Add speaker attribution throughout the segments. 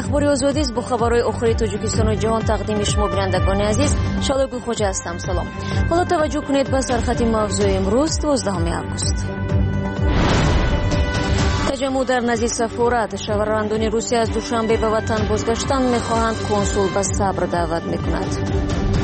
Speaker 1: اخباری آزادی است. با خبرهای آخری تاجیکستان و جهان تقدیم شما بینندگان عزیز. شالگوی خوجا هستم. سلام. حالا توجه کنید به سرخط موضوع امروز 12 آگوست. تجمع در نزد سفارت. شهروندان روسیه از دوشنبه به وطن بازگشتن میخواهند. کنسول به صبر دعوت میکند.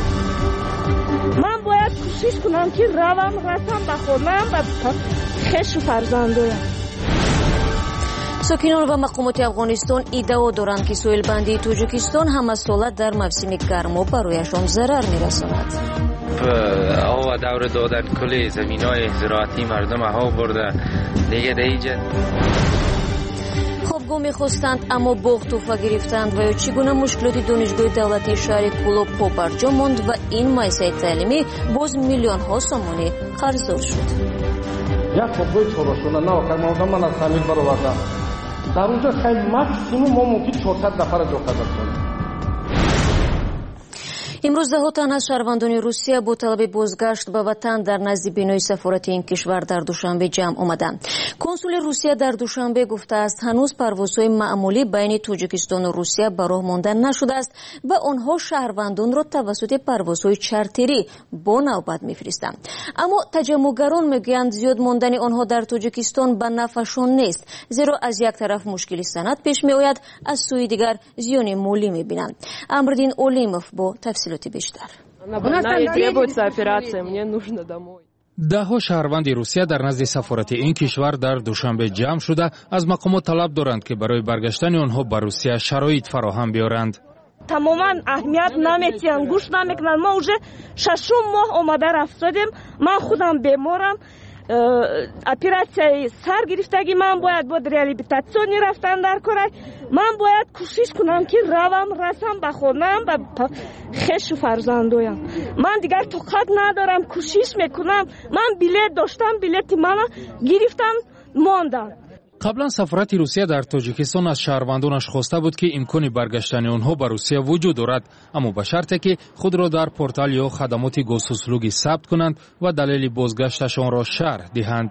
Speaker 2: من باید کوشش کنم که روم رسم به خونم و خش و فرزندایم.
Speaker 1: ساکنان و مقامات افغانستان ادعا دارند که سویل بندی تاجیکستان همه ساله در موسم گرما برایشان ضرر میرساند.
Speaker 3: آب و دور دادن کل زمینای زراعتی مردم ها برده دیگه دیجه
Speaker 1: خوابگاه میخواستند اما باغ توفه گرفتند. و یا چگونه مشکلات دانشگاه دولتی شهر کولو پا برجا ماند و این مؤسسه تعلیمی باز میلیون ها سامانی قرضدار شد.
Speaker 4: یک خوابگاه چهارشونه نه من از همین برآوردم. در اونجا خیلی مکسیموم ما ممکن 400 نفر جا قدر کنیم.
Speaker 1: امروز ده تن از شهروندان روسیه با طلب بازگشت به وطن در نزد بینای سفارت این کشور در دوشنبه جمع آمدند. کنسول روسیه در دوشنبه گفته است هنوز پروازهای معمولی بین تاجیکستان و روسیه به راه مانده نشده است و آنها شهروندان را توسط پروازهای چارتری با نوبت میفرستند. اما تجمعگران میگویند زیاد ماندن آنها در تاجیکستان به نفعشان نیست، زیرا از یک طرف مشکل سند پیش میآید، از سوی دیگر زیان مالی میبینند. امردین اولیموف با تفصیلات بیشتر.
Speaker 5: دهها شهروند روسیه در نزد سفارت این کشور در دوشنبه جمع شده از مقامات طلب دارند که برای برگشتن آنها به روسیه شرایط فراهم بیارند.
Speaker 2: تماما اهمیت نمیتین، گوش نمیکنن. ما уже 6 ماه آمده رفتیم. من خودم بیمارم. اپراسیای سر گرفتگی من باید با ریابیلیتاسیونی رفتن در کار. من باید کوشش کنم که روم رسم به خونم و خش و فرزندایم. من دیگر طاقت ندارم، کوشش میکنم. من بلیط داشتم، بلیط من گرفتن ماندم.
Speaker 5: قبلا سفارت روسیه در تاجیکستان از شهروندانش خواسته بود که امکان برگشتن آنها به روسیه وجود دارد، اما به شرطی که خود را در پورتال یا خدمات گوسوسلوگی ثبت کنند و دلیل بازگشتشان را شرح دهند.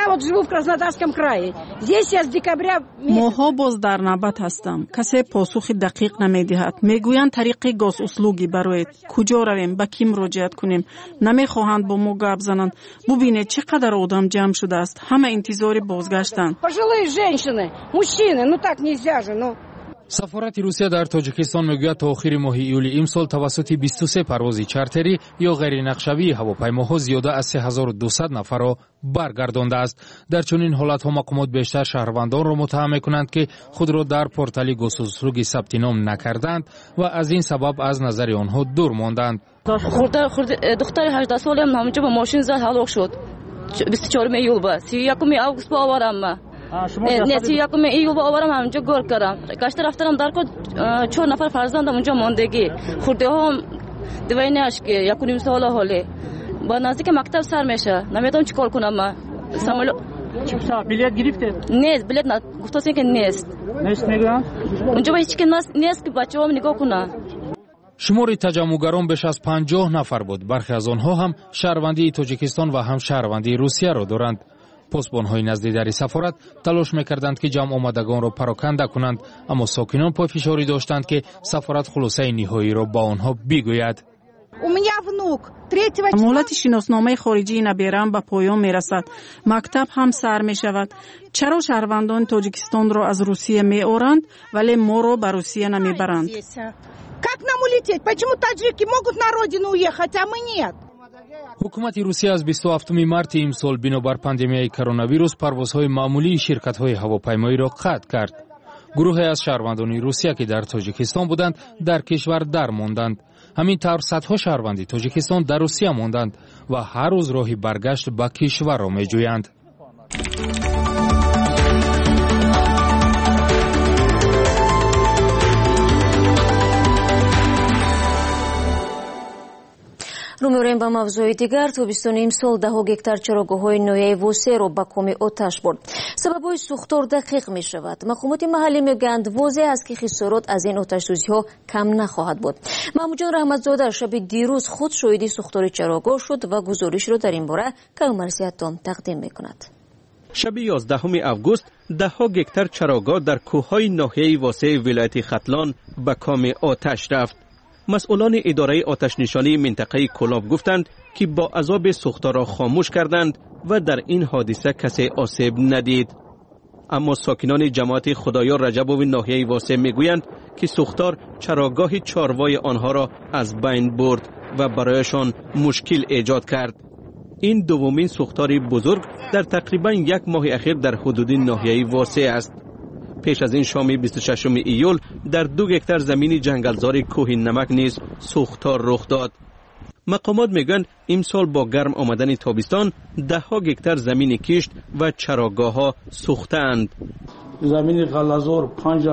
Speaker 6: ماها باز در نوبت هستم. کسی پاسخ دقیق نمیدهد. میگویند طریق گوسوسلوگی برای کجا رویم، به کی مراجعت کنیم. نمیخواهند با ما گپ زنند. ببینید چقدر آدم جمع شده است. همه انتظار بازگشتند.
Speaker 5: سفارت روسیه در تاجیکستان میگوید تا آخر ماه ایول امسال توسط 23 پرواز چارتری یا غیر نقشه‌ای هواپیماها زیاده از 3200 نفر را برگردانده است. در چنین حالت‌ها مقامات بیشتر شهروندان را متهم می‌کنند که خود را در پورتال گوسوسلوگی ثبت نام نکردند و از این سبب از نظر آنها دور ماندند.
Speaker 7: دختر 18 سالم همونجا با ماشین زد هلاک شد. 24 ایول با 31 آگوست با آوردم. نسی یکم ایول با آورم همونجا گور کردم. گشت رفتم در کو 4 نفر فرزندم اونجا ماندگی. خورده ها دوینه‌اش که 1.5 سال حاله. با نزدیک مکتب سر میشه. نمیدونم چیکار کنم من. سامل
Speaker 8: بلیط گرفته؟
Speaker 7: نه بلیط نه. گفتن که نیست.
Speaker 8: نیست میگم.
Speaker 7: اونجا هیچ کی نیست که بچه‌ها نگاه کنن.
Speaker 5: شمار تجمعگران بیش از 50 نفر بود. برخی از آنها هم شهروندی تاجیکستان و هم شهروندی روسیه را دارند. پاسبان‌های نزدیک سفارت تلاش می‌کردند که جمع آمدگان را پراکنده کنند، اما ساکنان پافشاری داشتند که سفارت خلاصه نهایی را با آنها بگوید.
Speaker 6: مهلت شناسنامه خارجی نبیرم به پایان میرسد. مکتب هم سر میشود. چرا شهروندان تاجیکستان را از روسیه میآورند ولی ما را به روسیه نمیبرند؟
Speaker 5: حکومت روسیه از 27 مارس امسال بنابر پاندمیای کرونا ویروس پروازهای معمولی شرکت‌های هواپیمایی را قطع کرد. گروهی از شهروندان روسیه که در تاجیکستان بودند در کشور درماندند. همین طور صدها شهروندی تاجیکستان در روسیه ماندند و هر روز راهی برگشت به کشور را می‌جویند.
Speaker 1: رو می‌ریم به موضوع دیگر. تابستان امسال 10 گکتار چراگاه‌های نویای ووسه را به کام آتش برد. سبب‌های سوختار دقیق می‌شود. مقامات محلی میگویند واضح است که خسارات از این آتش‌سوزی‌ها کم نخواهد بود. محمود جان رحمتزاده شب دیروز خود شاهد سوختار چراگاه شد و گزارش را در این باره کامرسیت تام تقدیم می‌کند.
Speaker 9: شب 11 اوگوست ده ها گکتر چراگاه در کوههای ناحیه واسع ولایت ختلان به کام آتش رفت. مسئولان اداره آتش نشانی منطقه کلاب گفتند که با عذاب سوخته را خاموش کردند و در این حادثه کسی آسیب ندید. اما ساکنان جماعت خدایار رجبوی ناحیه واسع میگویند که سوختار چراگاه چاروای آنها را از بین برد و برایشان مشکل ایجاد کرد. این دومین سوختار بزرگ در تقریبا یک ماه اخیر در حدود ناحیه واسع است. پیش از این شام 26 ایول در 2 گکتر زمین جنگلزار کوه نمک نیز سوختار رخ داد. مقامات میگن امسال با گرم آمدن تابستان 10 ها گکتر زمین کشت و چراگاه ها سوختند.
Speaker 4: زمین غلازور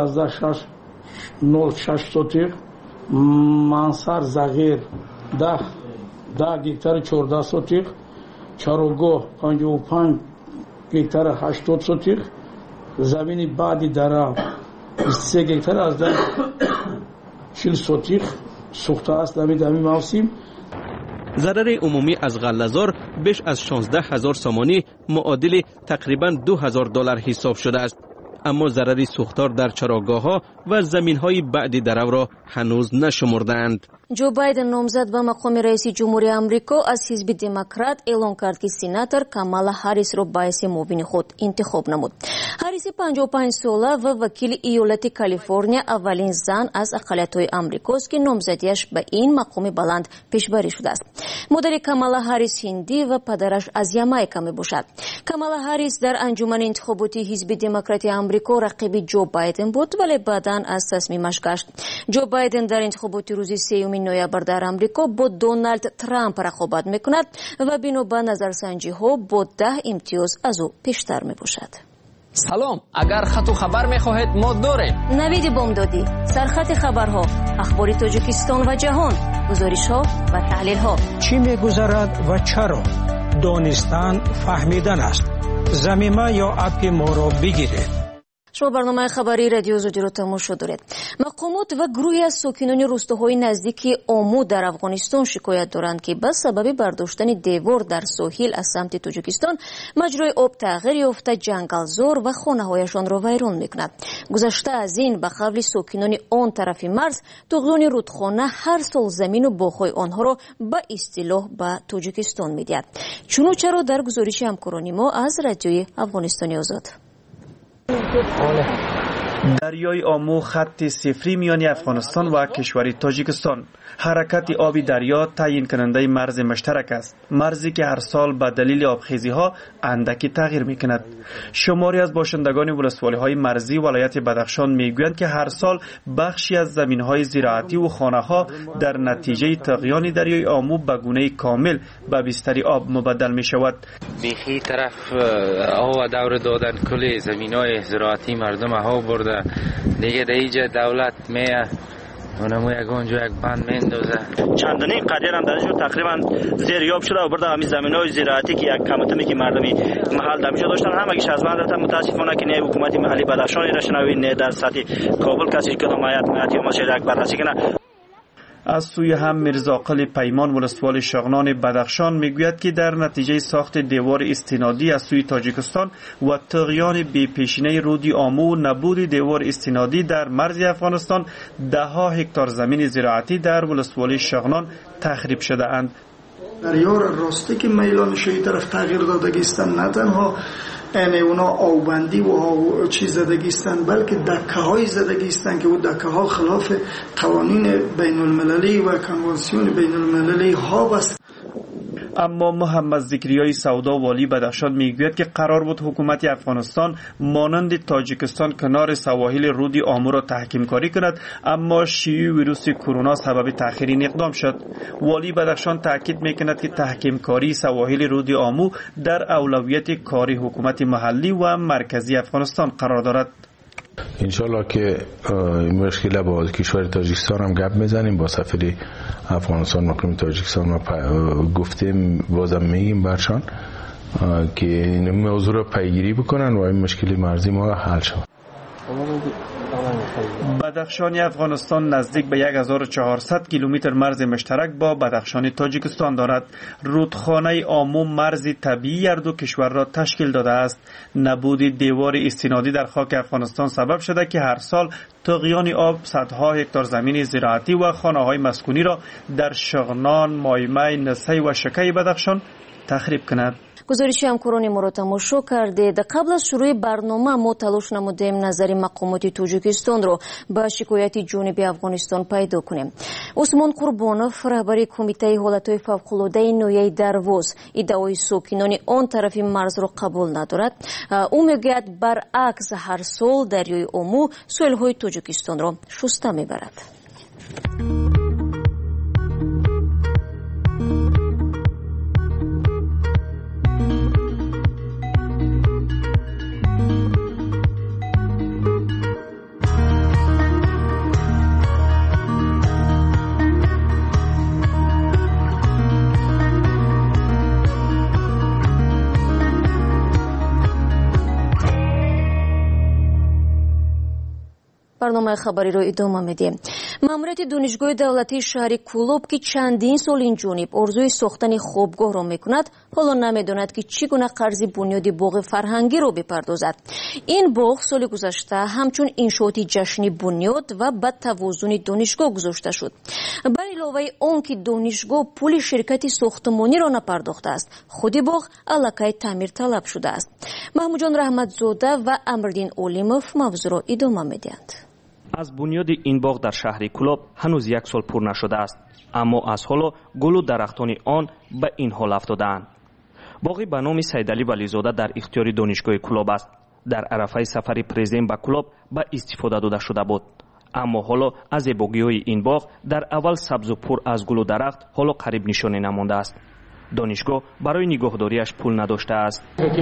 Speaker 4: 5.06 سوتیق، منصر زغیر 10 گکتر 14 سوتیق، چراگاه 55 گکتر 80 سوتیق، زمین بعدی درا 23 گکتر از 40 سوتیق سوخته است. در این موسم
Speaker 9: ضرر عمومی از غله‌زار بیش از 16,000 سامانی معادل تقریبا $2,000 حساب شده است. اما ضرر سوختار در چراگاه‌ها و زمین‌های بعدی درو را هنوز نشمردند.
Speaker 1: جو بایدن نامزد به مقام رئیس جمهوری آمریکا از حزب دموکرات اعلام کرد که سناتور کامالا هاریس را باعث معاون خود انتخاب نمود. هاریس 55 ساله و وکیل ایالت کالیفرنیا اولین زن از اقلیت‌های آمریکاست که نامزدیش به این مقام بلند پیشبری شده است. مادر کامالا هاریس هندی و پدرش از یامایکا میباشد. کامالا هاریس در انجمن انتخاباتی حزب دموکرات آمریکا رقیب جو بایدن بود ولی بعداً از تصمیمش گشت. جو بایدن در انتخابات روز 3 نوامبر در آمریکا با دونالد ترامپ رقابت میکند و بنابر نظرسنجی ها با 10 امتیاز از او پیشتر میباشد.
Speaker 10: سلام، اگر خط و خبر میخواهید ما داریم.
Speaker 1: نوید بامدادی، سرخط خبرها، اخبار تاجیکستان و جهان، گزارش ها و تحلیل ها.
Speaker 11: چی میگذرد و چرا؟ دانستن فهمیدن است. زمینه یا اپ ما را بگیرید.
Speaker 1: شما برنامه خبری رادیو زودی رو تماشا دارید. مقامات و گروهی از ساکنان روستاهای نزدیک آمو در افغانستان شکایت دارند که به سبب برداشتن دیوار در ساحل از سمت تاجیکستان مجرای آب تغییر یافته جنگلزار و خانه‌هایشان را ویران می‌کند. گذشته از این به قول ساکنان آن طرف مرز طغیان رودخانه هر سال زمین و باغ‌های آنها را به اصطلاح به تاجیکستان می‌دهد. چرا در گزارش همکاران ما از رادیوی افغانستان آزاد.
Speaker 12: دریای آمو خط صفری میان افغانستان و کشور تاجیکستان. حرکت آب دریا تعیین کننده مرز مشترک است، مرزی که هر سال به دلیل آبخیزی ها اندکی تغییر میکند. شماری از باشندگان ولسوالی های مرزی ولایت بدخشان میگویند که هر سال بخشی از زمین های زراعتی و خانه ها در نتیجه طغیان دریای آمو به گونه کامل به بستر آب مبدل می شود.
Speaker 3: بیخی طرف آب دور دادن کل زمین های زراعتی مردم ها برده دیگه در اینجا دولت میه اونمو اونجا یک بند میندازه.
Speaker 13: چندانی قدر هم درشو تقریبا زیریاب شده و برده همین زمینای زراعتی که یک کمتمی که مردمی محل دمیشو داشتن همگیش از من رفتن. متاسفانه که نه حکومت محلی بدخشان رشنوی نه در سطح کابل کسی که حمایت یا مسئله یک بررسی کنه.
Speaker 12: از سوی هم میرزاقل پیمان ولسوال شغنان بدخشان میگوید که در نتیجه ساخت دیوار استنادی از سوی تاجیکستان و طغیان بی پیشینه رود آمو و نبود دیوار استنادی در مرز افغانستان 10 هکتار زمین زراعتی در ولسوال شغنان تخریب شده اند.
Speaker 14: دریا راسته که میلان شوی طرف تغییر دادگی استن، نه تنها اونا آوبندی و چیز زدگی استن بلکه دکه های زدگی استن که او دکه ها خلاف قوانین بین المللی و کنوانسیون بین المللی ها بست.
Speaker 12: اما محمد ذکریای سودا والی بدخشان میگوید که قرار بود حکومت افغانستان مانند تاجیکستان کنار سواحل رود آمو را تحکیم کاری کند، اما شیوع ویروس کرونا سبب تأخیر این اقدام شد. والی بدخشان تاکید میکند که تحکیم کاری سواحل رود آمو در اولویت کاری حکومت محلی و مرکزی افغانستان قرار دارد.
Speaker 15: انشالله که مشکل با کشور تاجیکستان هم گپ میزنیم، با سفیر افغانستان مقیم تاجیکستان ما گفتیم، بازم میگیم برشان که این موضوع را پیگیری بکنن و این مشکل مرزی ما حل شود.
Speaker 12: بدخشان افغانستان نزدیک به 1400 کیلومتر مرز مشترک با بدخشان تاجیکستان دارد. رودخانه آمو مرز طبیعی هر دو کشور را تشکیل داده است. نبود دیوار استنادی در خاک افغانستان سبب شده که هر سال طغیان آب صدها هکتار زمین زراعتی و خانه‌های مسکونی را در شغنان، مایمه، نسای و شکی بدخشان تخریب کند.
Speaker 1: گزارشی همکاران ما را تماشا کردید. قبل از شروع برنامه ما تلاش نمودیم نظر مقامات تاجیکستان را به شکایت جنوبی افغانستان پیدا کنیم. عثمان قربانوف رهبر کمیته حالتهای فوق‌العاده نویه درواز ادعای ساکنان آن طرف مرز را قبول ندارد. او میگوید برعکس هر سال دریای آمو ساحل‌های تاجیکستان را شسته میبرد. برنامه خبری رو ادامه میدیم. ماموریت دانشگاه دولتی شهر کولوب که چندین سال این جانب آرزوی ساختن خوابگاه را میکند، حالا نمیداند که چگونه قرض بنیاد باغ فرهنگی را بپردازد. این باغ سال گذشته همچون انشاءات جشنی بنیاد و به توازن دانشگاه گذاشته شد. بر علاوه آن که دانشگاه پول شرکت ساختمانی را نپرداخته است، خود باغ الکی تعمیر طلب شده است. محمود جان رحمتزاده و امردین اولیموف موضوع را ادامه میدهند.
Speaker 16: از بنیاد این باغ در شهر کولوب هنوز 1 سال پر نشده است، اما از حالا گل و درختان آن به این حال افتادند. باغی به نام سیدعلی ولیزاده در اختیار دانشگاه کولوب است. در عرفه سفر پرزیدنت به کولوب به استفاده داده شده بود، اما حالا از زیبایی‌های این باغ در اول سبز و پر از گل و درخت حالا قریب نشانه نمانده است. دانشگاه برای نگهداریش پول نداشته است.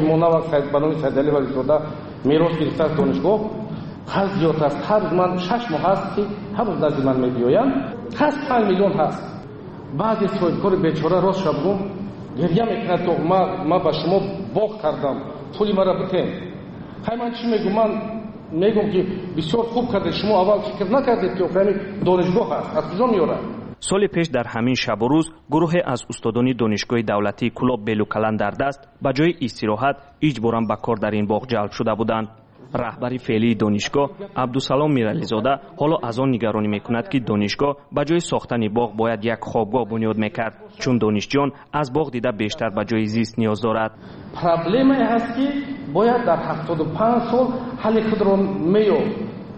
Speaker 4: سیدعلی ولیزاده میراث گرفته از دانشگاه خرج زیاد است. هر روز من 6 ماه هست که هر روز نزد من میبیایم، هست 5 میلیون هست. بعضی صاحبکار بیچاره راست شبگم گریه میکند تو ما به شما باغ کردم پولی مرا بتین. خیلی من چی میگم؟ من میگم که بسیار خوب کردید، شما اول فکر نکردید که فهمید دانشگاه هست، از کجا میاره؟
Speaker 16: سال پیش در همین شب و روز گروه از استادان دانشگاه دولتی کولوب بلوکلان در دست به جای استراحت اجباراً به کار در این باغ جلب شده بودند. رهبر فعلی دانشگاه عبدالسلام میرعلیزاده حالا از آن نگرانی میکند که دانشگاه به جای ساختن باغ باید یک خوابگاه بنیاد میکرد، چون دانشجویان از باغ دیده بیشتر به جای زیست نیاز دارد.
Speaker 4: پرابلم هست که باید در 75 سال حل خود را میافت.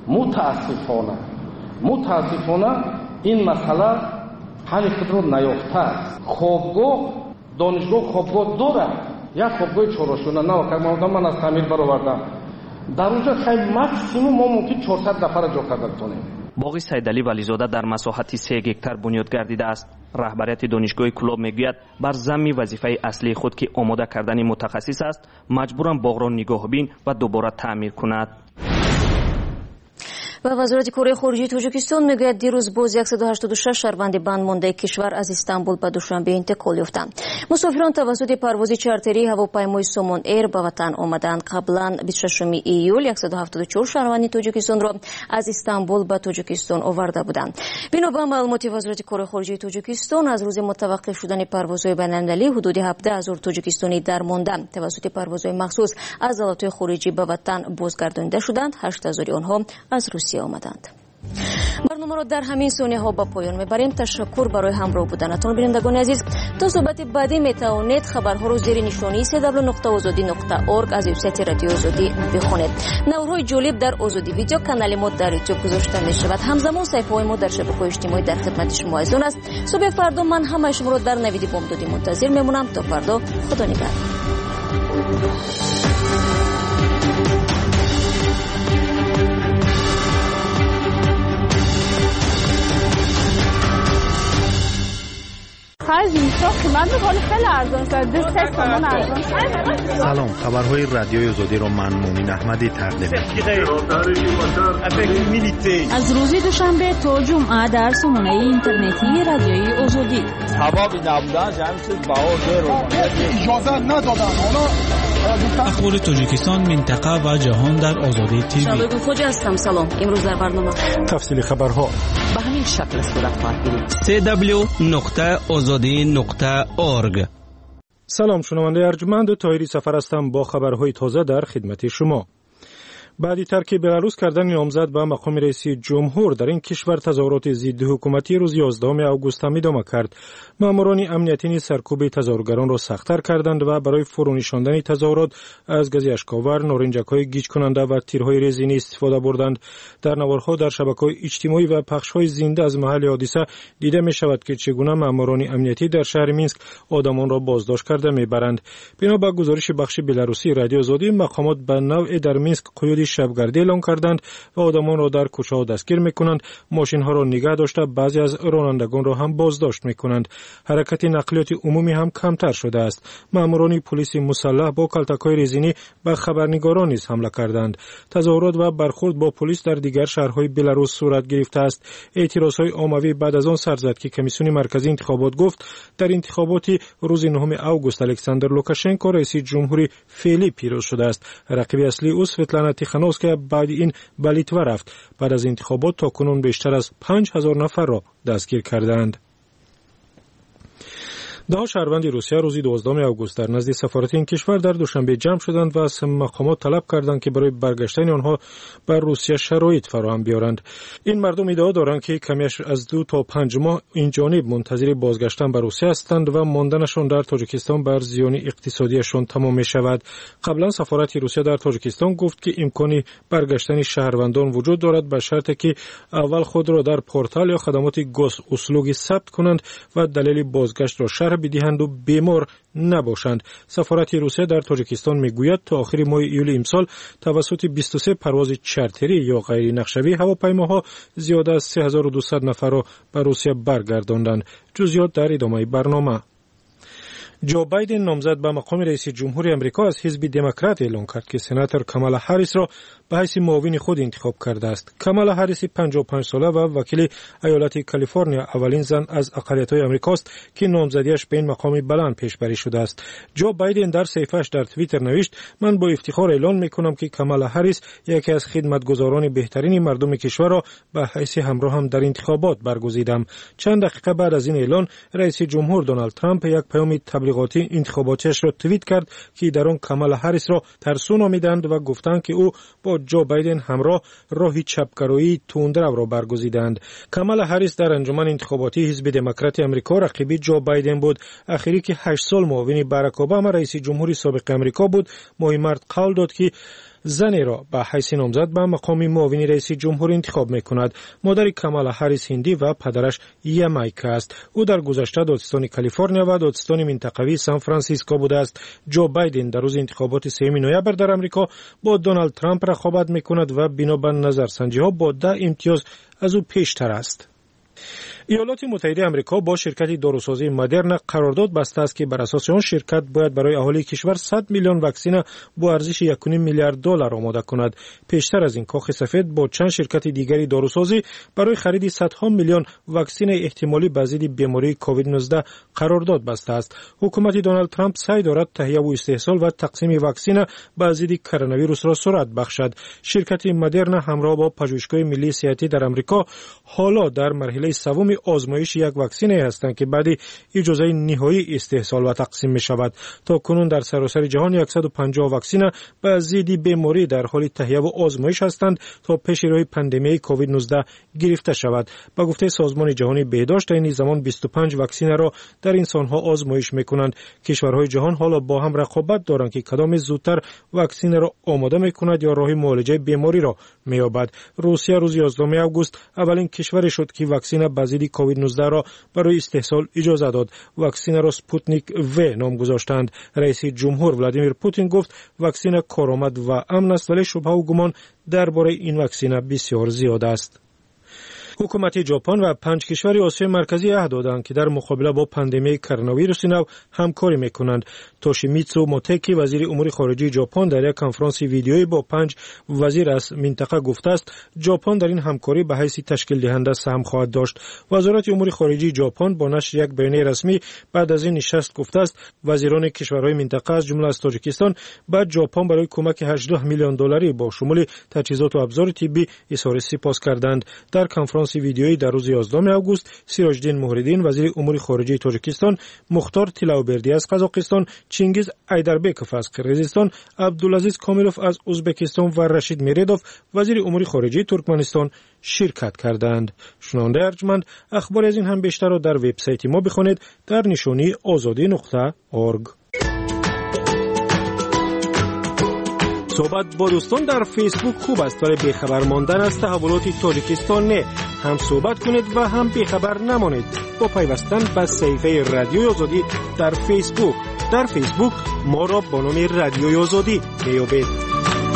Speaker 4: متاسفانه این مسئله حل خود را نیافته است. خوابگاه دانشگاه خوابگاه دارد، یک خوابگاه چهارشونه نه که من از تعمیر برآوردم. در اونجا خیلی مکسیموم ما ممکن 400 نفر جا کردن کنیم.
Speaker 16: باغ سیدعلی ولیزاده در مساحت 3 هکتار بنیاد گردیده است. رهبریت دانشگاه کولوب میگوید بر ضمن وظیفه اصلی خود که آماده کردن متخصص است، مجبورم باغ را نگاهبین و دوباره تعمیر کند.
Speaker 1: و وزارت کره خارجه تاجیکستان میگوید دیروز باز 186 شهروند بند مانده کشور از استانبول به دوشنبه انتقال یافتند. مسافران توسط پرواز چارتری هواپیمای سومون ایر به وطن آمدند. قبلا 26 ایول 174 شهروند تاجیکستان را از استانبول به تاجیکستان آورده بودند. بنا به معلومات وزارت کره خارجه تاجیکستان از روز متوقف شدن پروازهای بین‌المللی حدود 17,000 تاجیکستانی درمانده توسط پروازهای مخصوص از ایالات خارجی به وطن بازگردانده شدند. 8,000 آنها از روسیه آمدند. برنامه را در همین ثانیه ها به پایان میبریم. تشکر برای همراه بودنتان. بینندگان عزیز، تا صحبت بعدی میتوانید خبرها رو زیر نشانی www.azadi.org از وبسایت رادیو آزادی بخونید. نورهای جالب در آزادی ویدیو کانال ما در یوتیوب گذاشته می شود. همزمان صفحه ما در شبکه‌های اجتماعی در خدمت شما است. صبح فردا من همه شما رو در نوید بامدادی منتظر میمونم. تا فردا، خدا نگهدار.
Speaker 17: سلام، خبرهای رادیوی آزادی را من مومن احمدی تقدیم می‌کنم.
Speaker 18: از روز دوشنبه تا جمعه در سامانه اینترنتی رادیوی آزادی.
Speaker 19: سبب نبودن جمعیت بهادر رو اجازه ندادن. حالا اخبار تاجیکستان، منطقه و جهان در آزادی تیوی.
Speaker 7: شادو خوجا هستم. سلام. امروز در برنامه
Speaker 11: تفصیل خبرها
Speaker 7: به همین شکل صورت خواهد گرفت.
Speaker 9: www.azadi.org.
Speaker 11: سلام شنونده ارجمند، طاهری سفر هستم با خبرهای تازه در خدمت شما. بعدی تر که بلاروس کردن نامزد به مقام رئیس جمهور در این کشور تظاهرات ضد حکومتی روز 11 آگوست ادامه کرد. ماموران امنیتی سرکوب تظاهرگران را سخت‌تر کردند و برای فرونشاندن تظاهرات از گاز اشک‌آور، نارنجک‌های گیج کننده و تیرهای رزینی استفاده بردند. در نوارها در شبکه‌های اجتماعی و پخش‌های زنده از محل حادثه دیده می‌شود که چگونه ماموران امنیتی در شهر مینسک آدمان را بازداشت کرده می‌برند. بنا به گزارش بخش بلاروسی رادیو آزادی، مقامات به نوع در مینسک قیود شبگردی اعلام کردند و آدمان را در کوچه‌ها دستگیر می‌کنند، ماشین‌ها را نگاه داشته بعضی از رانندگان را هم بازداشت می‌کنند. حرکت نقلیات عمومی هم کمتر شده است. ماموران پلیس مسلح با کلتک‌های رزینی به خبرنگاران نیز حمله کردند. تظاهرات و برخورد با پلیس در دیگر شهرهای بلاروس صورت گرفته است. اعتراضهای عمومی بعد از آن سر زد که کمیسیون مرکزی انتخابات گفت در انتخابات روز 9 آگوست الکساندر لوکاشنکو رئیس جمهوری فعلی پیروز شده است. رقیب اصلی او سویتلانا تیخانوسکا بعد این به لیتوا رفت. بعد از انتخابات تاکنون بیشتر از 5000 نفر را دستگیر کردند. 10 شهروند روسیه روز 12 آگوست در نزد سفارت این کشور در دوشنبه جمع شدند و از مقامات طلب کردند که برای برگشتن آنها بر روسیه شرایط فراهم بیارند. این مردم ادعا دارند که کمیش از 2 تا 5 ماه این جانب منتظر بازگشتن به روسیه هستند و ماندنشان در تاجیکستان بر زیان اقتصادیشان تمام می شود. قبلا سفارت روسیه در تاجیکستان گفت که امکان برگشتن شهروندان وجود دارد به شرطی که اول خود را در پورتال یا خدمات گاز اسلوگی ثبت کنند و دلیل بازگشت را شرح بدهند و بیمار نباشند. سفارت روسیه در تاجیکستان میگوید تا آخر ماه ایول امسال توسط 23 پرواز چارتری یا غیر نقشه‌ای هواپیماها زیاده از 3200 نفر را به روسیه برگرداندند. جزئیات در ادامه برنامه. جو بایدن نامزد به مقام رئیس جمهوری آمریکا از حزب دموکرات اعلام کرد که سناتور کامالا هریس را به حیث معاون خود انتخاب کرده است. کامالا هریس 55 ساله و وکیل ایالت کالیفرنیا اولین زن از اقلیت‌های آمریکاست که نامزدیش به این مقام بلند پیشبری شده است. جو بایدن در صفحه‌اش در توییتر نوشت: من با افتخار اعلام می‌کنم که کامالا هریس یکی از خدمتگزاران بهترین مردم کشور را به حیث همراهم در انتخابات برگزیدم. چند دقیقه بعد از این اعلان رئیس جمهور دونالد ترامپ یک پیام تبلیغاتی انتخاباتیش را توییت کرد که در آن کامالا هریس را ترسو نامیدند و گفتند که او با جو بایدن همراه راهی چپگرایی تندرو را برگزیدند. کامالا هریس در انجمن انتخاباتی حزب دموکرات آمریکا رقیب جو بایدن بود. اخیری که 8 سال معاون باراک اوباما رئیس جمهوری سابق آمریکا بود، ماه مارس قول داد که زنی را به حیث نامزد به مقام معاون رئیس جمهور انتخاب می‌کند. مادر کامالا هریس هندی و پدرش یامایکا است. او در گذشته دادستان کالیفرنیا و دادستان منطقوی سان فرانسیسکو بوده است. جو بایدن در روز انتخابات 3 نوامبر در آمریکا با دونالد ترامپ رقابت می‌کند و بنابر نظرسنجی‌ها با 10 امتیاز از او پیشتر است. ایالات متحده آمریکا با شرکت داروسازی مدرن قرارداد بسته است که بر اساس آن شرکت باید برای اهالی کشور 100 میلیون واکسن با ارزش 1.5 میلیارد دلار آماده کند. پیشتر از این کاخ سفید با چند شرکت دیگری داروسازی برای خرید صدها میلیون واکسن احتمالی به ضد بیماری کووید 19 قرارداد بسته است. حکومت دونالد ترامپ سعی دارد تهیه و استحصال و تقسیم واکسن به ضد کرونا ویروس را سرعت بخشد. شرکت مدرن همراه با پژوهشگاه ملی صحتی در آمریکا حالا در مرحله سوم آزمایش یک واکسن هستند که بعد اجازه نهایی استحصال و تقسیم می شود. تا کنون در سراسر جهان 150 واکسن به ضد بیماری در حال تهیه و آزمایش هستند تا پیش روی پاندمی کووید 19 گرفته شود. با گفته سازمان جهانی بهداشت این زمان 25 واکسن را در انسانها آزمایش می کنند. کشورهای جهان حالا با هم رقابت دارند که کدام زودتر واکسن را آماده می کند یا راه معالجه بیماری را می یابد. روسیه روز 11 آگوست اولین کشور شد که واکسن به ضد کووید 19 را برای استحصال اجازه داد. واکسن را سپوتنیک و نام گذاشتند. رئیس جمهور ولادیمیر پوتین گفت واکسن کارآمد و امن است، ولی شبهه و گمان درباره این واکسن بسیار زیاد است. حکومت ژاپن و 5 کشور آسیای مرکزی عهد دادند که در مقابله با پاندمی کرونا ویروس نو همکاری میکنند. توشیمیتسو موتکی وزیر امور خارجه ژاپن در یک کنفرانس ویدیویی با 5 وزیر از منطقه گفته است ژاپن در این همکاری به حیث تشکیل دهنده سهم خواهد داشت. وزارت امور خارجه ژاپن با نشر یک بیانیه رسمی بعد از این نشست گفته است وزیران کشورهای منطقه از جمله از تاجیکستان به ژاپن برای کمک 18 میلیون دلاری با شمول تجهیزات و ابزار طبی اظهار سپاس کردند. در کنفرانس ویدیویی در روز 11 آگوست سیراجدین مهردین وزیر امور خارجه تاجیکستان، مختار تیلاوبردی از قزاقستان، چینگیز ایدربکوف از قرقیزستان، عبدالعزیز کامیلوف از ازبکستان و رشید میردوف وزیر امور خارجه ترکمنستان شرکت کردند. شنونده ارجمند اخبار از این هم بیشتر را در وبسایت ما بخوانید در نشانی azadi.org. صحبت با دوستان در فیسبوک خوب است ولی بیخبر ماندن از تحولات تاجیکستان نه. هم صحبت کنید و هم بیخبر نمانید با پیوستن به صفحه رادیوی آزادی در فیسبوک. در فیسبوک ما را با نام رادیوی آزادی میابید.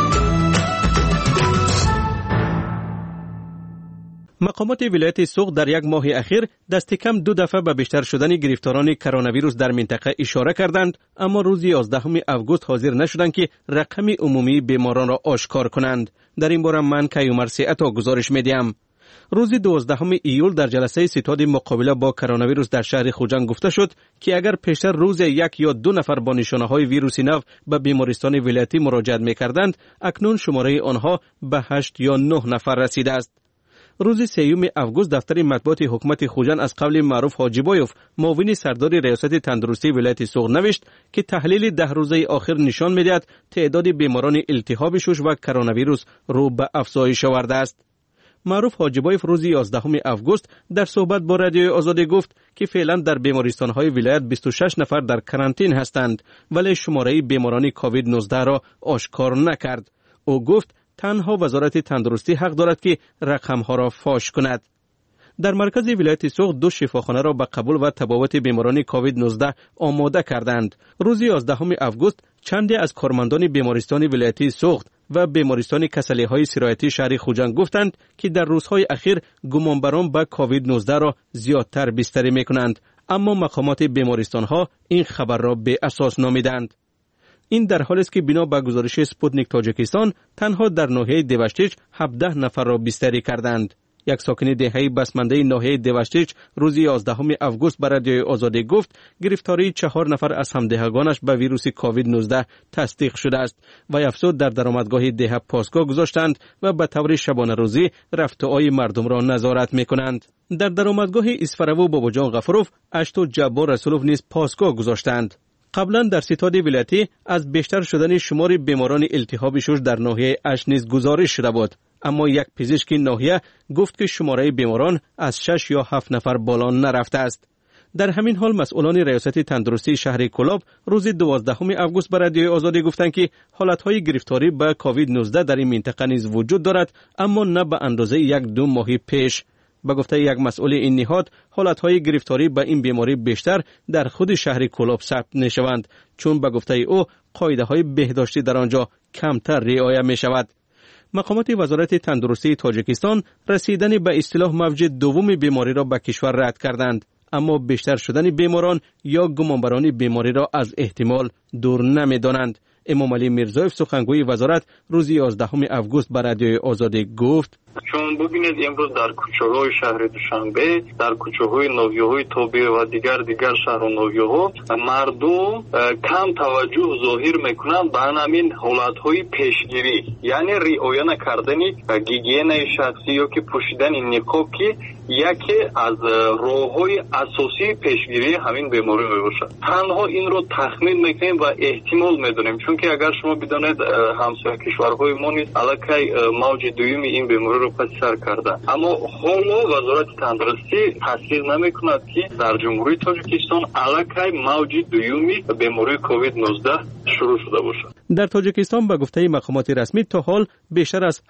Speaker 9: مقامات ولایت سوق در یک ماه اخیر دست کم 2 دفعه به بیشتر شدن گرفتاران کرونا ویروس در منطقه اشاره کردند، اما روز 11 آگوست حاضر نشدند که رقم عمومی بیماران را آشکار کنند. در این باره من کیومر سیعتا گزارش میدیم. روز 12 ایول در جلسه ستاد مقابله با کرونا ویروس در شهر خوجند گفته شد که اگر پیشتر روز 1 یا 2 نفر با نشانه‌های ویروس نو به بیمارستان ولایتی مراجعت می‌کردند، اکنون شماره آنها به 8 یا 9 نفر رسیده است. روز 3 آگوست دفتر مطبوعات حکومت خوجند از قول معروف حاجیبایوف معاون سردار ریاست تندرستی ولایت سوق نوشت که تحلیل 10 روزه آخر نشان می‌دهد تعداد بیماران التهاب شش و کرونا ویروس رو به افزایش آورده است. معروف حاجیبایوف روز 11 آگوست در صحبت با رادیوی آزادی گفت که فعلا در بیمارستان‌های ولایت 26 نفر در کرانتین هستند ولی شماره بیماران کووید 19 را آشکار نکرد. او گفت تنها وزارت تندرستی حق دارد که رقم‌ها را فاش کند. در مرکز ولایت سوق 2 شفاخانه را به قبول و تبابت بیماران کووید 19 آماده کردند. روز 11 آگوست چندی از کارمندان بیمارستان ولایتی سوق و بیمارستان کسلی‌های سرایتی شهر خوجند گفتند که در روزهای اخیر گمانبران به کووید 19 را زیادتر بستری می‌کنند، اما مقامات بیمارستان‌ها این خبر را به اساس نامیدند. این در حالی است که بنا به گزارش سپوتنیک تاجیکستان تنها در ناحیه دیوشتیچ 17 نفر را بستری کردند. یک ساکن دهه بسمنده ناحیه دیوشتیچ روز 11 آگوست به رادیوی آزادی گفت گرفتاری 4 نفر از همدهگانش به ویروس کووید 19 تصدیق شده است و افزود در درآمدگاه ده پاسگاه گذاشتند و به طور شبانه روزی رفته‌های مردم را نظارت می‌کنند. در درآمدگاه اسفرو باباجان غفروف اشتو جبار رسولوف نیز پاسگاه گذاشتند. قبلا در ستاد ولایتی از بیشتر شدن شمار بیماران التهاب شش در ناحیه اش نیز گزارش شده بود، اما یک پزشک ناحیه گفت که شماره بیماران از 6 یا 7 نفر بالا نرفته است. در همین حال مسئولان ریاست تندرستی شهر کلاب روز 12 آگوست به رادیوی آزادی گفتند که حالتهای گرفتاری به کووید 19 در این منطقه نیز وجود دارد، اما نه به اندازه 1-2 ماه پیش. به گفته یک مسئول این نهاد حالتهای گرفتاری به این بیماری بیشتر در خود شهر کلاب ثبت نشوند، چون به گفته او قاعده‌های بهداشتی در آنجا کمتر رعایت می‌شود. مقامات وزارت تندرستی تاجیکستان رسیدن به اصطلاح موج دوم بیماری را به کشور رد کردند، اما بیشتر شدن بیماران یا گمانبران بیماری را از احتمال دور نمی‌دانند. امام علی میرزایف سخنگوی وزارت روز 11 آگوست به رادیوی آزادی گفت
Speaker 20: چون ببینید امروز در کوچه‌های شهر دوشنبه، در کوچه‌های نویوهای توبه و دیگر شهر و نویوها مردم کم توجه ظاهر میکنند به همین حالت‌های پیشگیری، یعنی رعایت نکردن گیگین شخصی یا که پوشیدن نقاب که یکی از راه‌های اساسی پیشگیری همین بیماری میباشد. تنها این رو تخمین میکنیم و احتمال میدونیم، چون که اگر شما بدانید همسایه کشورهای ما نیز الکی موج دوم این بیماری رو پس سر کرده، اما حالا وزارت تندرستی تصدیق نمیکند که در جمهوری تاجیکستان الکی موج دومی بیماری کووید 19 شروع شده باشد.
Speaker 9: در تاجیکستان به گفته مقامات رسمی تا حال بیشتر از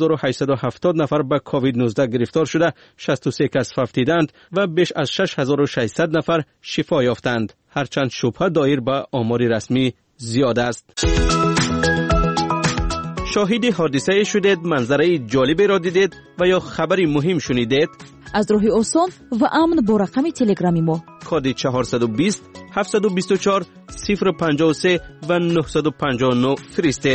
Speaker 9: 7870 نفر به کووید 19 گرفتار شده، 63 کس فوتیدند و بیش از 6600 نفر شفا یافتند، هرچند شبهه دایر به آمار رسمی زیاد است. شاهد حادثه شدید، منظره جالبی را دیدید و یا خبری مهم شنیدید؟
Speaker 18: از راه آسان و امن با رقم تلگرامی ما
Speaker 9: کد 420 724 053 و 959 فرستید.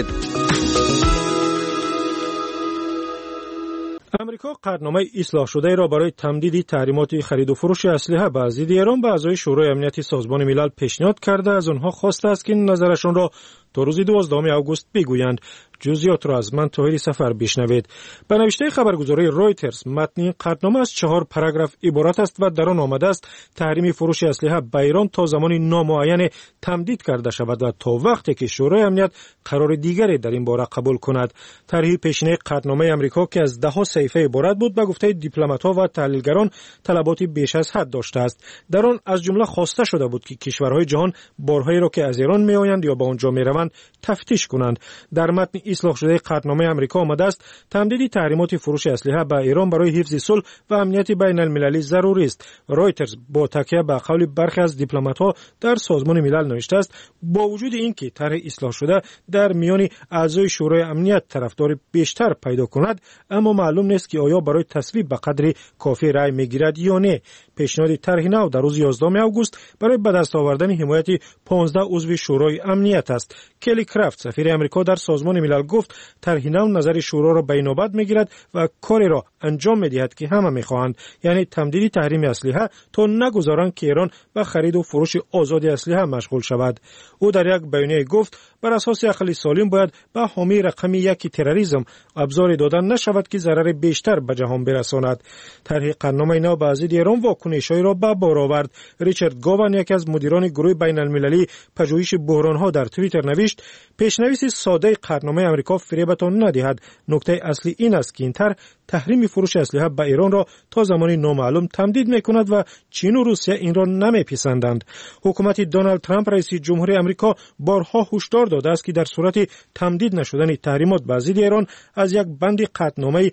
Speaker 11: امریکا قطعنامه اصلاح شده را برای تمدید تحریمات خرید و فروش اسلحه به ضد ایران به اعضای شورای امنیت سازمان ملل پیشنهاد کرده. از آنها خواسته است که نظرشان را تا روز 12 آگوست بگویند. جزئیات را از من طاهری سفر بشنوید. به نوشته خبرگزاری رویترز متن قطعنامه از 4 پاراگراف عبارت است و در آن آمده است تحریم فروش اسلحه به ایران تا زمانی نامعین تمدید کرده شود و تا وقتی که شورای امنیت قرار دیگری در این باره قبول کند. طرح پیشینه قطعنامه آمریکا که از 10 صفحه عبارت بود به گفته دیپلمات‌ها و تحلیلگران طلباتی بیش از حد داشته است. در آن از جمله خواسته شده بود که کشورهای جهان بارهایی را که از ایران میآیند یا به آنجا میروند تفتیش کنند. در متن اصلاح شده قطعنامه آمریکا آمده است تمدید تحریمات فروش اسلحه به ایران برای حفظ صلح و امنیت بین المللی ضروری است. رویترز با تکیه به قول برخی از دیپلمات‌ها در سازمان ملل نوشته است با وجود اینکه طرح اصلاح شده در میان اعضای شورای امنیت طرفدار بیشتر پیدا کند، اما معلوم نیست که آیا برای تصویب به قدر کافی رأی میگیرد یا نه. پیشنهاد طرح نو در روز 11 آگوست برای به دست آوردن حمایت 15 عضو شورای امنیت است. کلی کرافت سفیر امریکا در سازمان ملل گفت طرح نو نظر شورا را به نوبت میگیرد و کاری را انجام میدهد که همه میخواهند، یعنی تمدید تحریم اسلحه تا نگذارند که ایران به خرید و فروش آزاد اسلحه مشغول شود. او در یک بیانیه گفت بر اساس عقل سالم باید به حامی رقم 1 تروریسم ابزار دادن نشود که ضرر بیشتر به جهان برساند. طرح قطعنامه نو به ضد ایران واکنش‌هایی را به بار آورد. ریچارد گاون یکی از مدیران گروه بین المللی پژوهش بحران‌ها در توییتر نوشت پیشنویس ساده قطعنامه آمریکا فریبتان ندهد. نکته اصلی این است که این طرح تحریم فروش اسلحه به ایران را تا زمانی نامعلوم تمدید می‌کند و چین و روسیه این را نمی‌پسندند. حکومت دونالد ترامپ رئیس جمهوری آمریکا بارها هشدار داده است که در صورت تمدید نشدن تحریمات به ضد ایران از یک بند قطعنامه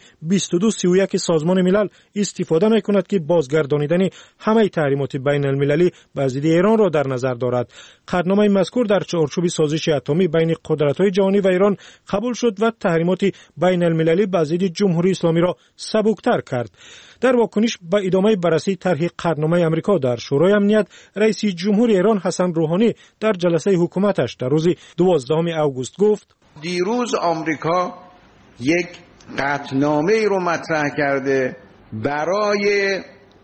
Speaker 11: 2231 سازمان ملل استفاده می‌کند که بازگردانیدن همه تحریمات بین المللی به ضد ایران را در نظر دارد. قطعنامه مذکور در چارچوب سازش اتمی بین قدرت‌های جهانی و ایران قبول شد و تحریمات بین المللی به ضد جمهوری اسلامی را سبکتر کرد. در واکنش به ادامه بررسی طرح قطعنامه آمریکا در شورای امنیت، رئیس جمهور ایران حسن روحانی در جلسه حکومتش در روز 12 آگوست گفت
Speaker 21: دیروز آمریکا یک قطعنامه رو مطرح کرده برای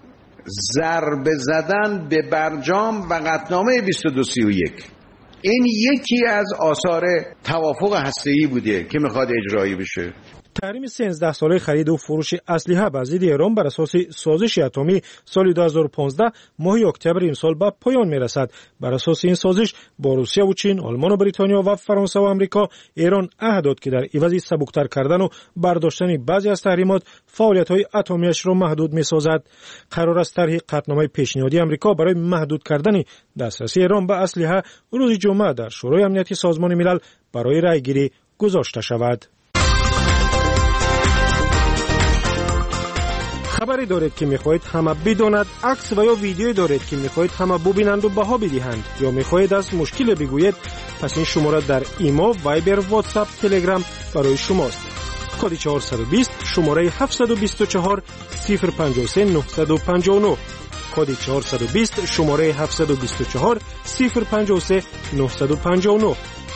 Speaker 21: ضربه زدن به برجام و قطعنامه 2231. این یکی از آثار توافق هسته‌ای بوده که میخواد اجرایی بشه.
Speaker 11: تحریم 13 ساله خرید و فروش اسلحه به ضد ایران بر اساس سازش اتمی سال 2015 ماه اکتبر این سال به پایان میرسد. بر اساس این سازش با روسیه و چین، آلمان و بریتانیا و فرانسه و آمریکا ایران عهد داد که در عوض سبکتر کردن و برداشتن بعضی از تحریمات فعالیت‌های اتمیش را محدود می‌سازد. قرار است طرح قطعنامه پیشنهادی آمریکا برای محدود کردن دسترسی ایران به اسلحه روز جمعه در شورای امنیت سازمان ملل برای رأی‌گیری گذاشته شود. خبری دارید که میخواهید همه بداند، عکس و یا ویدیویی دارید که میخواهید همه ببینند و بها بدهند، یا میخواهید از مشکل بگویید، پس این شماره در ایما، وایبر، واتساپ، تلگرام برای شماست. کد 420 شماره 724 053 959 کد 420 شماره 724 053 959.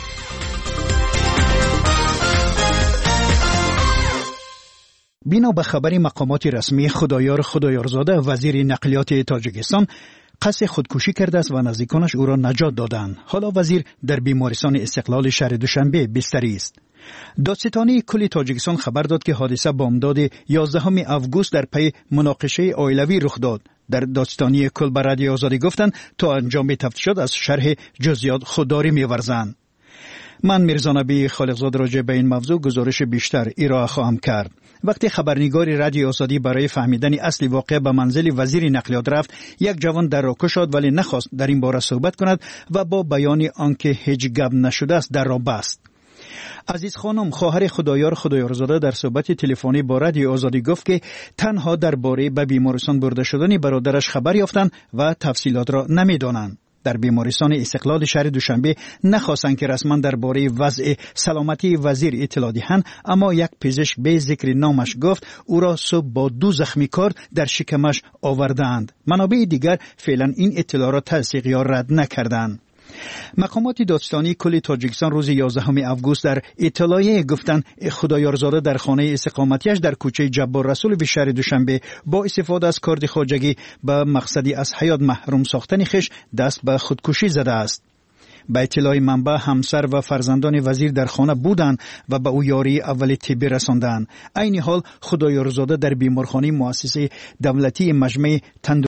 Speaker 22: بنا به خبر مقامات رسمی خدایار خدایارزاده وزیر نقلیات تاجیکستان قصد خودکشی کرده است و نزدیکانش او را نجات دادند. حالا وزیر در بیمارستان استقلال شهر دوشنبه بستری است. دادستانی کل تاجیکستان خبر داد که حادثه بامداد 11 آگوست در پی مناقشه عائلوی رخ داد. در دادستانی کل به رادیو آزادی گفتند تا انجام تفتیشات از شرح جزئیات خودداری می‌ورزند. من میرزا نبی خالقزاده راجع به این موضوع گزارش بیشتر ارائه خواهم کرد. وقتی خبرنگار رادیو آزادی برای فهمیدن اصل واقعه به منزل وزیر نقلیات رفت، یک جوان در را کشاد ولی نخواست در این باره صحبت کند و با بیان آنکه هیچ گپ نشده است در را بست. عزیز خانم خواهر خدایار خدایارزاده در صحبت تلفنی با رادیو آزادی گفت که تنها درباره به بیمارستان برده شدن برادرش خبر یافتند و تفصیلات را نمیدانند. در بیمارستان استقلال شهر دوشنبه نخواستند که رسما درباره وضع سلامتی وزیر اطلاع دهند، اما یک پزشک به ذکر نامش گفت او را صبح با 2 زخمی کار در شکمش آوردند. منابع دیگر فعلا این اطلاع را تصدیق یا رد نکردند. مقامات دادستانی کل تاجیکستان روز 11 آگوست در اطلاعیه گفتند خدایارزاده در خانه اقامتیش در کوچه جبار رسول به شهر دوشنبه با استفاده از کارت خواجگی به مقصدی از حیات محروم ساختن خش دست به خودکشی زده است. به اطلاع منبع همسر و فرزندان وزیر در خانه بودند و به او یاری اول طبی رساندند. عین حال خدایارزاده در بیمارخانه مؤسسه دولتی مجمع